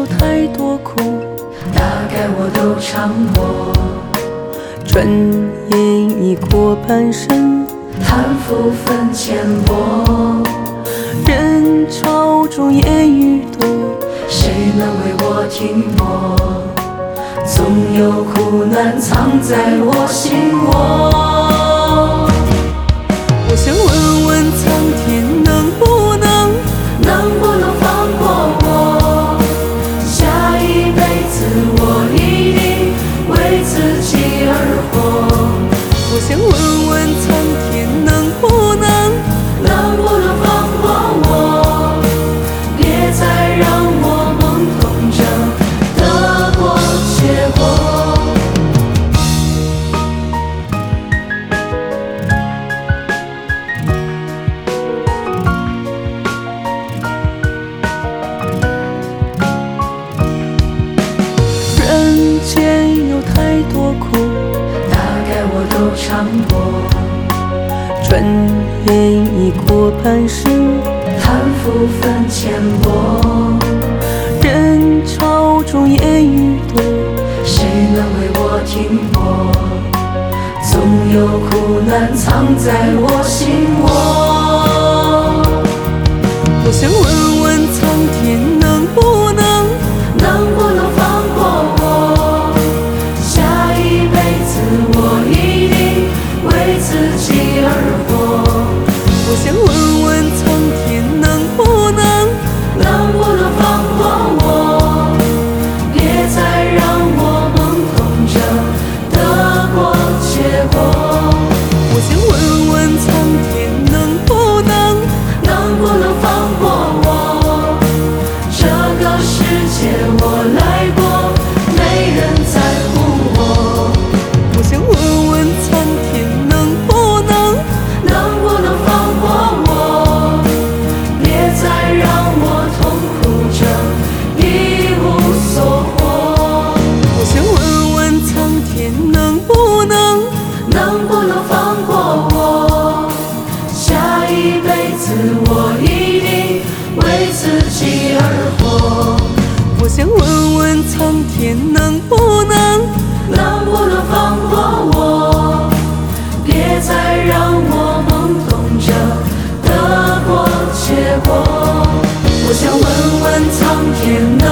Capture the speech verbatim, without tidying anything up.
有太多苦， 大概我都尝过。 转眼已过半生， 贪腐分浅薄， 人潮中烟雨多， 谁能为我停泊？总有苦难藏在我心窝。 我想问问苍天，能不能能不能放过我？下一辈子我一定为自己而活。 我想问问苍天，能不能能不能放过我？别再让我懵懂着得过且过。 人间有太多苦， 大概我都尝过。 转眼已过半生， 贪腐分浅薄， 人潮中烟雨多， 谁能为我停泊？总有苦难藏在我心窝。 我想问问苍天，能不能能不能放过我？下一辈子我一定为自己而活。 我想问问苍天，能不能能不能放过我？别再让我懵懂着得过且过。 我想问问苍天，能不能能不能放过我？这个世界我来过，没人在乎我。 我想问问苍天，能不能能不能放过我？别再让我痛苦着一无所获。 我想问问苍天，能不能能不能放过我？下一辈子我一定为自己而活。 我想问问苍天，能不能能不能放过我？别再让我懵懂着得过且过。我想问问苍天。